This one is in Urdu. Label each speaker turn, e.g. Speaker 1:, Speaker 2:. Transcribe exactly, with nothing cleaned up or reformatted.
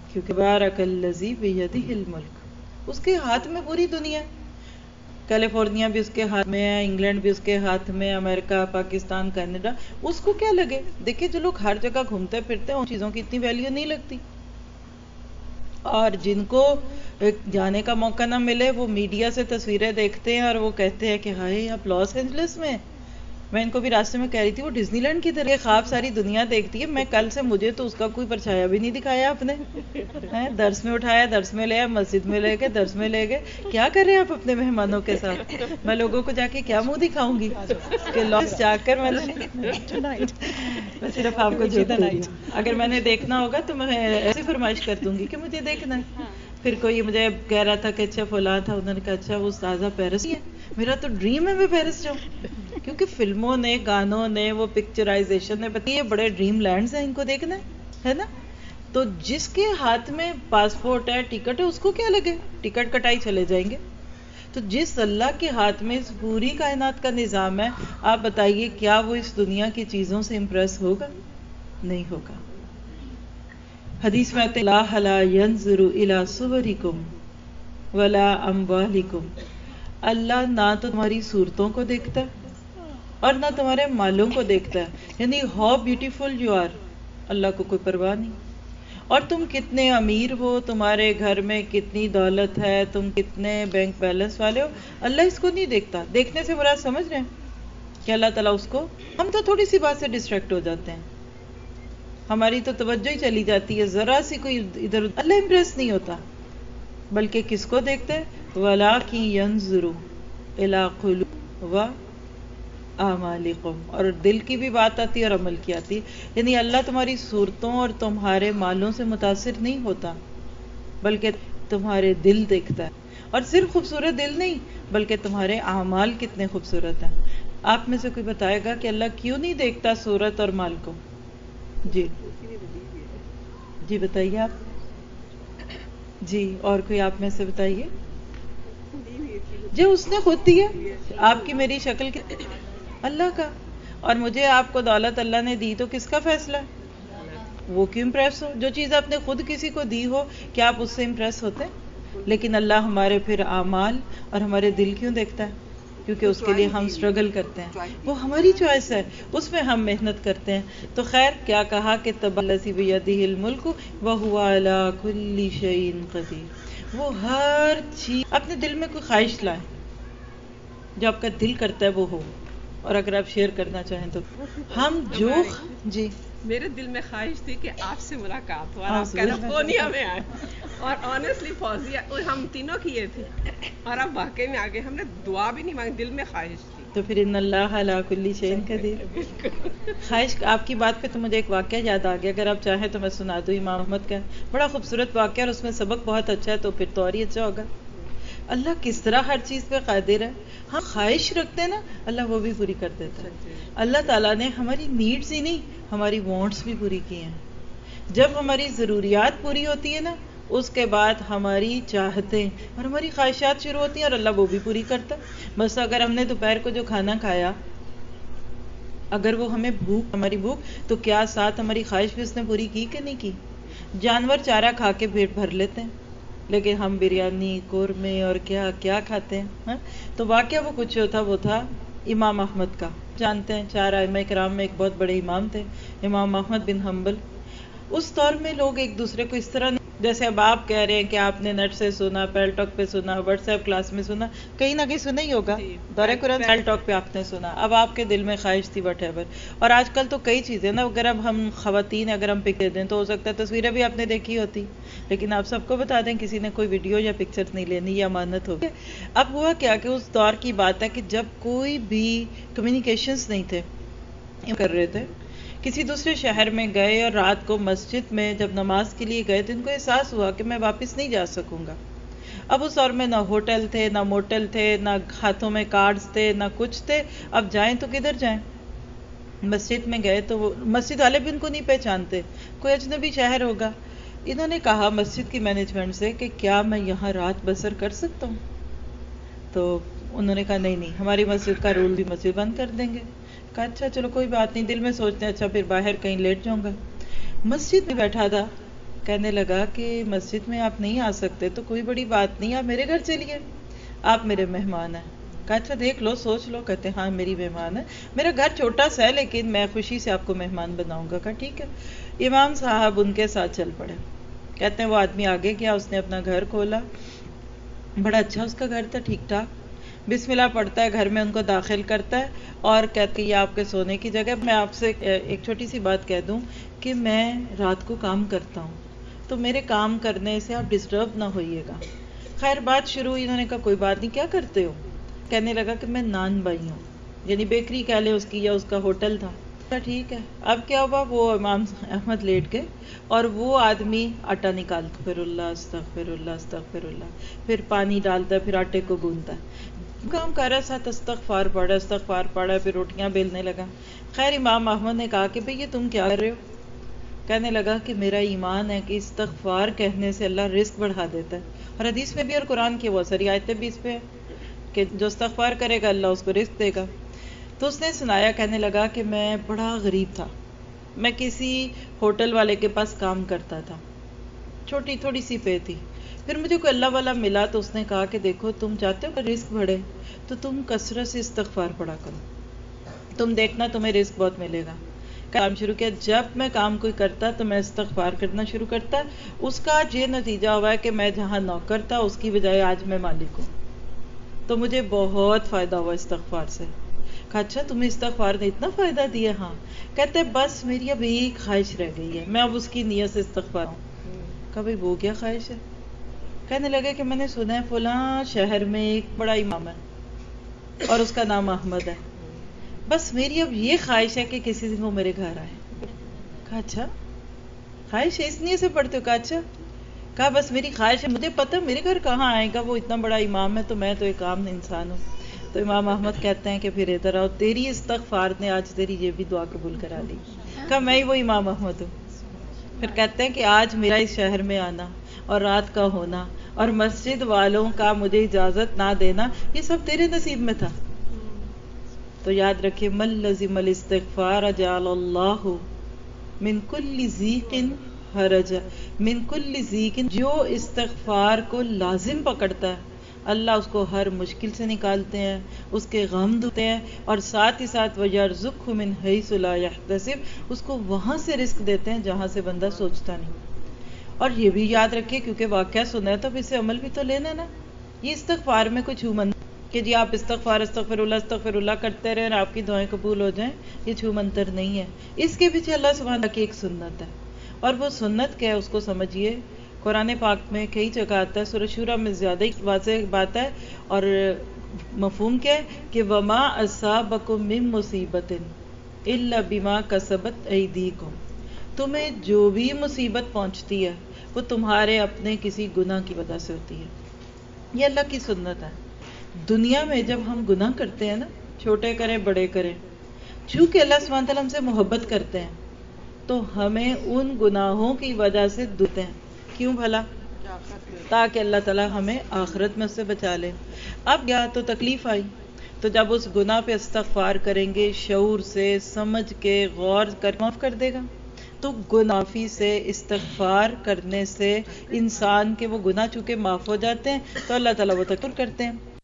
Speaker 1: کیونکہ بارک الذی بیدہ الملک، اس کے ہاتھ میں پوری دنیا ہے. کیلیفورنیا بھی اس کے ہاتھ میں ہے، انگلینڈ بھی اس کے ہاتھ میں، امریکہ، پاکستان، کینیڈا. اس کو کیا لگے؟ دیکھیں جو لوگ ہر جگہ گھومتے پھرتے ہیں ان چیزوں کی اتنی ویلیو نہیں لگتی، اور جن کو جانے کا موقع نہ ملے وہ میڈیا سے تصویریں دیکھتے ہیں اور وہ کہتے ہیں کہ ہائے آپ لاس اینجلس میں. میں ان کو بھی راستے میں کہہ رہی تھی وہ ڈزنی لینڈ کی طرح خواب ساری دنیا دیکھتی ہے. میں کل سے مجھے تو اس کا کوئی پرچھایا بھی نہیں دکھایا آپ نے. درس میں اٹھایا، درس میں لے آئے، مسجد میں لے گئے، درس میں لے گئے. کیا کر رہے ہیں آپ اپنے مہمانوں کے ساتھ؟ میں لوگوں کو جا کے کیا منہ دکھاؤں گی کہ لاس جا کر میں نے میں صرف آپ کو جھوٹ دے رہی ہوں. اگر میں نے دیکھنا ہوگا تو میں ایسی فرمائش کر دوں گی کہ مجھے دیکھنا ہے. پھر کوئی مجھے کہہ رہا تھا کہ اچھا فلاں تھا، انہوں نے کہا اچھا وہ استاذہ پیرس ہی ہے. میرا تو ڈریم ہے میں پیرس جاؤں، کیونکہ فلموں نے، گانوں نے، وہ پکچرائزیشن نے بتایا بڑے ڈریم لینڈز ہیں، ان کو دیکھنا ہے نا. تو جس کے ہاتھ میں پاسپورٹ ہے، ٹکٹ ہے، اس کو کیا لگے؟ ٹکٹ کٹائی چلے جائیں گے. تو جس اللہ کے ہاتھ میں اس پوری کائنات کا نظام ہے، آپ بتائیے کیا وہ اس دنیا کی چیزوں سے امپریس ہوگا؟ نہیں ہوگا. حدیث میں آتے اللہ لا ينظر الى صورکم ولا اموالکم، اللہ نہ تو تمہاری صورتوں کو دیکھتا ہے اور نہ تمہارے مالوں کو دیکھتا ہے. یعنی ہاؤ بیوٹیفل یو آر، اللہ کو کوئی پرواہ نہیں. اور تم کتنے امیر ہو، تمہارے گھر میں کتنی دولت ہے، تم کتنے بینک بیلنس والے ہو، اللہ اس کو نہیں دیکھتا. دیکھنے سے مراد سمجھ رہے ہیں کہ اللہ تعالیٰ اس کو، ہم تو تھوڑی سی بات سے ڈسٹریکٹ ہو جاتے ہیں، ہماری تو توجہ ہی چلی جاتی ہے ذرا سی کوئی ادھر. اللہ امپریس نہیں ہوتا، بلکہ کس کو دیکھتے ہیں؟ وَلَٰكِن يَنظُرُ إِلَىٰ قُلُوبِكُمْ وَأَعْمَالِكُمْ. اور دل کی بھی بات آتی ہے اور عمل کی آتی ہے. یعنی اللہ تمہاری صورتوں اور تمہارے مالوں سے متاثر نہیں ہوتا، بلکہ تمہارے دل دیکھتا ہے. اور صرف خوبصورت دل نہیں، بلکہ تمہارے اعمال کتنے خوبصورت ہیں. آپ میں سے کوئی بتائے گا کہ اللہ کیوں نہیں دیکھتا صورت اور مال کو؟ جی جی بتائیے آپ. جی اور کوئی آپ میں سے بتائیے. جی اس نے خود دیا. آپ کی میری شکل کی اللہ کا، اور مجھے آپ کو دولت اللہ نے دی تو کس کا فیصلہ ہے؟ وہ کیوں امپریس ہو؟ جو چیز آپ نے خود کسی کو دی ہو کیا آپ اس سے امپریس ہوتے ہیں؟ لیکن اللہ ہمارے پھر اعمال اور ہمارے دل کیوں دیکھتا ہے؟ کیونکہ اس کے لیے ہم اسٹرگل کرتے ہیں، وہ ہماری چوائس ہے، اس میں ہم محنت کرتے ہیں. تو خیر کیا کہا کہ تبارک الذی بیدہ الملک وہو علی کل شیء قدیر. وہ ہر چیز، اپنے دل میں کوئی خواہش لائیں جو آپ کا دل کرتا ہے وہ ہو. اور اگر آپ شیئر کرنا چاہیں تو ہم جو جی
Speaker 2: میرے دل میں خواہش تھی کہ آپ سے ملاقات ہو اور آپ کیلیفورنیا میں آئے، اور آنیسٹلی فوزیہ ہم تینوں کیے تھے، اور اب واقعی میں آگے ہم نے دعا بھی نہیں مانگی، دل میں خواہش تھی.
Speaker 1: تو پھر ان اللہ علی کل شیء قدیر. خواہش آپ کی بات پہ تو مجھے ایک واقعہ یاد آ گیا، اگر آپ چاہیں تو میں سنا دوں. امام احمد کا بڑا خوبصورت واقعہ اور اس میں سبق بہت اچھا ہے، تو پھر تو اور ہی اچھا ہوگا. اللہ کس طرح ہر چیز پہ قادر ہے. ہم خواہش رکھتے ہیں نا، اللہ وہ بھی پوری کر دیتا ہے. اللہ تعالیٰ نے ہماری نیڈز ہی نہیں، ہماری وانٹس بھی پوری کی ہیں. جب ہماری ضروریات پوری ہوتی ہے نا، اس کے بعد ہماری چاہتیں اور ہماری خواہشات شروع ہوتی ہیں، اور اللہ وہ بھی پوری کرتا ہے. بس اگر ہم نے دوپہر کو جو کھانا کھایا، اگر وہ ہمیں بھوک، ہماری بھوک، تو کیا ساتھ ہماری خواہش بھی اس نے پوری کی کہ نہیں کی؟ جانور چارہ کھا کے پیٹ بھر لیتے ہیں، لیکن ہم بریانی، قورمے اور کیا کیا کھاتے ہیں. تو واقعہ وہ کچھ جو تھا وہ تھا امام احمد کا. جانتے ہیں چار ائمہ کرام میں ایک بہت بڑے امام تھے، امام احمد بن حنبل. اس دور میں لوگ ایک دوسرے کو اس طرح نہیں، جیسے اب آپ کہہ رہے ہیں کہ آپ نے نیٹ سے سنا، پیل ٹاک پہ سنا، واٹس ایپ کلاس میں سنا، کہیں نہ کہیں سنا ہی ہوگا. دورہ قرآن پیل ٹاک پہ آپ نے سنا، اب آپ کے دل میں خواہش تھی وٹ ایور. اور آج کل تو کئی چیزیں نا، اگر اب ہم خواتین اگر ہم پک دے دیں تو ہو سکتا ہے تصویریں بھی آپ نے دیکھی ہوتی، لیکن آپ سب کو بتا دیں کسی نے کوئی ویڈیو یا پکچر نہیں لینی، یہ امانت ہوگی. اب ہوا کیا کہ اس دور کی بات ہے کہ جب کوئی بھی کمیونیکیشنز نہیں تھے، کر رہے تھے، کسی دوسرے شہر میں گئے اور رات کو مسجد میں جب نماز کے لیے گئے تو ان کو احساس ہوا کہ میں واپس نہیں جا سکوں گا. اب اس دور میں نہ ہوٹل تھے، نہ موٹل تھے، نہ ہاتھوں میں کارڈز تھے، نہ کچھ تھے. اب جائیں تو کدھر جائیں؟ مسجد میں گئے تو وہ مسجد والے بھی ان کو نہیں پہچانتے، کوئی اجنبی شہر ہوگا. انہوں نے کہا مسجد کی مینجمنٹ سے کہ کیا میں یہاں رات بسر کر سکتا ہوں؟ تو انہوں نے کہا نہیں نہیں، ہماری مسجد کا رول بھی مسجد بند کر دیں گے. کہا اچھا چلو کوئی بات نہیں. دل میں سوچتے ہیں اچھا پھر باہر کہیں لیٹ جاؤں گا. مسجد میں بیٹھا تھا، کہنے لگا کہ مسجد میں آپ نہیں آ سکتے تو کوئی بڑی بات نہیں، آپ میرے گھر چلیے، آپ میرے مہمان ہیں۔ کہا اچھا دیکھ لو، سوچ لو۔ کہتے ہاں میری مہمان ہے، میرا گھر چھوٹا سا ہے لیکن میں خوشی سے آپ کو مہمان بناؤں گا۔ کہا ٹھیک ہے۔ امام صاحب ان کے ساتھ چل پڑے۔ کہتے ہیں وہ آدمی آگے گیا، اس نے اپنا گھر کھولا، بڑا اچھا اس کا گھر تھا، ٹھیک ٹھاک، بسم اللہ پڑھتا ہے، گھر میں ان کو داخل کرتا ہے اور کہتے یہ آپ کے سونے کی جگہ۔ میں آپ سے ایک چھوٹی سی بات کہہ دوں کہ میں رات کو کام کرتا ہوں تو میرے کام کرنے سے آپ ڈسٹرب نہ ہوئیے گا۔ خیر بات شروع ہوئی، انہوں نے کہا کوئی بات نہیں، کیا کرتے ہو؟ کہنے لگا کہ میں نان بائی ہوں، یعنی بیکری کہہ لیں اس کی، یا اس کا ہوٹل تھا۔ ٹھیک ہے۔ اب کیا ہوا، وہ امام احمد لیٹ گئے اور وہ آدمی آٹا نکالتا، استغفر اللہ استغفر اللہ استغفر اللہ، پھر پانی ڈالتا ہے، پھر آٹے کو گوندتا ہے، کام کر رہا ساتھ استغفار پڑھ رہا استغفار پڑھ رہا، پھر روٹیاں بیلنے لگا۔ خیر امام احمد نے کہا کہ بھئی یہ تم کیا کر رہے ہو؟ کہنے لگا کہ میرا ایمان ہے کہ استغفار کہنے سے اللہ رزق بڑھا دیتا ہے، اور حدیث میں بھی اور قرآن کی بہت ساری آیتیں بھی اس پہ ہے کہ جو استغفار کرے گا اللہ اس کو رزق دے گا۔ تو اس نے سنایا، کہنے لگا کہ میں بڑا غریب تھا، میں کسی ہوٹل والے کے پاس کام کرتا تھا، چھوٹی تھوڑی سی پے تھی، پھر مجھے کوئی اللہ والا ملا تو اس نے کہا کہ دیکھو تم چاہتے ہو کہ رزق بڑھے تو تم کثرت سے استغفار پڑھا کرو، تم دیکھنا تمہیں رزق بہت ملے گا۔ کام شروع کیا، جب میں کام کوئی کرتا تو میں استغفار کرنا شروع کرتا، اس کا آج یہ نتیجہ ہوا ہے کہ میں جہاں نوکر تھا اس کی بجائے آج میں مالک ہوں، تو مجھے بہت فائدہ ہوا استغفار سے۔ کہا اچھا تمہیں استغفار نے اتنا فائدہ دیا؟ ہاں۔ کہتے بس میری اب ایک خواہش رہ گئی ہے، میں اب اس کی نیت سے استغفار ہوں۔ کہا بھئی وہ کیا خواہش ہے؟ کہنے لگے کہ میں نے سنا ہے فلاں شہر میں ایک بڑا امام ہے اور اس کا نام احمد ہے، بس میری اب یہ خواہش ہے کہ کسی دن وہ میرے گھر آئے۔ کہا اچھا خواہش ہے، اس نیت سے پڑھتے ہو؟ کہا اچھا۔ کہا بس میری خواہش ہے، مجھے پتہ میرے گھر کہاں آئے گا، وہ اتنا بڑا امام ہے تو میں تو ایک عام انسان ہوں۔ تو امام احمد کہتے ہیں کہ پھر ادھر آؤ، تیری استغفار نے آج تیری یہ بھی دعا قبول کرا لی۔ کہا میں ہی وہ امام احمد ہوں۔ پھر کہتے ہیں کہ آج میرا اس شہر میں آنا اور رات کا ہونا اور مسجد والوں کا مجھے اجازت نہ دینا، یہ سب تیرے نصیب میں تھا۔ تو یاد رکھیں، من لزم الاستغفار جعل اللہ من کل ضیق حرج، من کل ضیق، جو استغفار کو لازم پکڑتا ہے اللہ اس کو ہر مشکل سے نکالتے ہیں، اس کے غم دھوتے ہیں، اور ساتھ ہی ساتھ وَيَرْزُقْهُ مِنْ حَيْثُ لَا يَحْتَسِبُ، اس کو وہاں سے رزق دیتے ہیں جہاں سے بندہ سوچتا نہیں۔ اور یہ بھی یاد رکھیے کیونکہ واقعہ سنا ہے تو اب اسے عمل بھی تو لینا نا۔ یہ استغفار میں کچھ چھو کہ جی آپ استغفار استغفر اللہ استغفر اللہ کرتے رہیں اور آپ کی دعائیں قبول ہو جائیں، یہ چھو منتر نہیں ہے، اس کے پیچھے اللہ سبحانہ کی ایک سنت ہے، اور وہ سنت کیا ہے اس کو سمجھیے۔ قرآن پاک میں کئی جگہ آتا ہے، سورہ شورى میں زیادہ ہی واضح بات ہے، اور مفہوم کیا ہے کہ وما اصابکم من مصیبت الا بما کسبت ایدیکم، تمہیں جو بھی مصیبت پہنچتی ہے وہ تمہارے اپنے کسی گناہ کی وجہ سے ہوتی ہے۔ یہ اللہ کی سنت ہے۔ دنیا میں جب ہم گناہ کرتے ہیں نا، چھوٹے کریں بڑے کریں، چونکہ اللہ سبحانہ تعالیٰ ہم سے محبت کرتے ہیں تو ہمیں ان گناہوں کی وجہ سے دھوتے ہیں۔ کیوں بھلا؟ تاکہ اللہ تعالیٰ ہمیں آخرت میں اس سے بچا لے۔ اب یا تو تکلیف آئی تو جب اس گناہ پہ استغفار کریں گے شعور سے، سمجھ کے، غور کر معاف کر دے گا۔ تو گنافی سے استغفار کرنے سے انسان کے وہ گناہ چونکہ معاف ہو جاتے ہیں تو اللہ تعالیٰ وہ تکبر کرتے ہیں۔